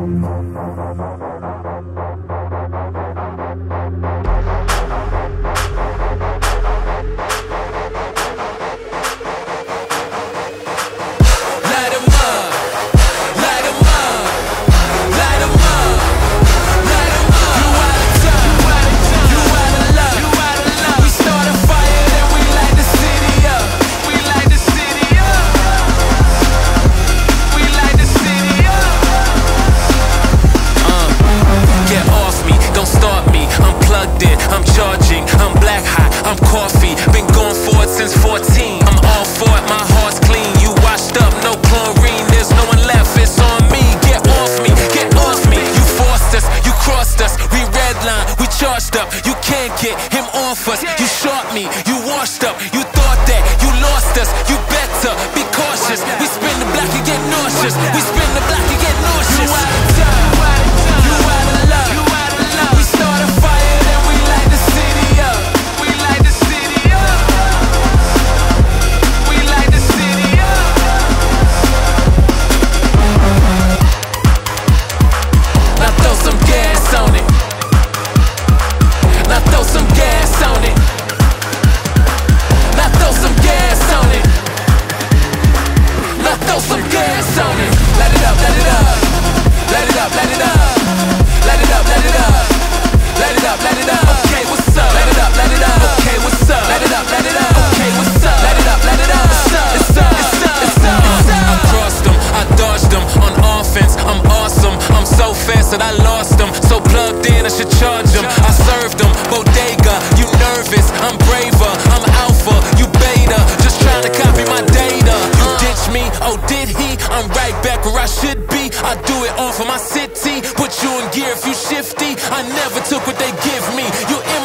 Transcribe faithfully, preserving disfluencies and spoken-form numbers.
I'm charging, I'm black hot, I'm coffee. Been going for it since fourteen. I'm all for it, my heart's clean. You washed up, no chlorine. There's no one left, it's on me. Get off me, get off me. You forced us, you crossed us. We redline, we charged up. You can't get him off us. You shot me, you washed up. You thought that you lost us. You better be cautious. We spin the block and get nauseous. We spin the block and get nauseous. You out of time, you out of luck. We start a fire, then we light the city up. We light the city up. We light the city up. Now throw some gas on it. Now throw some gas on it. Now throw some gas on it. Now throw some gas on it. Let it up, let it up. Let it up, let it up. Let it up, let it up. Let it up, let it up. Okay, what's up? Let it up, let it up. Okay, what's up? Let it up, let it up. Okay, what's up? Let it up, let it up. It's up, it's up, it's up, it's up. I crossed them, I dodged them on offense. I'm awesome. I'm so fast that I lost them. So plugged in, I should charge them. I served them. Bodega, you nervous? I'm braver. I'm alpha, you beta. Just trying to copy my data. You ditch me? Oh, did he? I'm right back where I should be. I do it all for my city. Put you in gear if you shifty. I never took what they give me. You